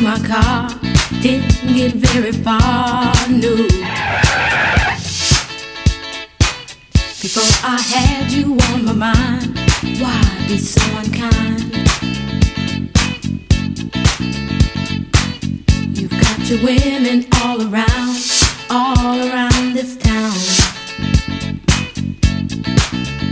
my car, didn't get very far, no. Before I had you on my mind, why be so unkind? You've got your women all around this town.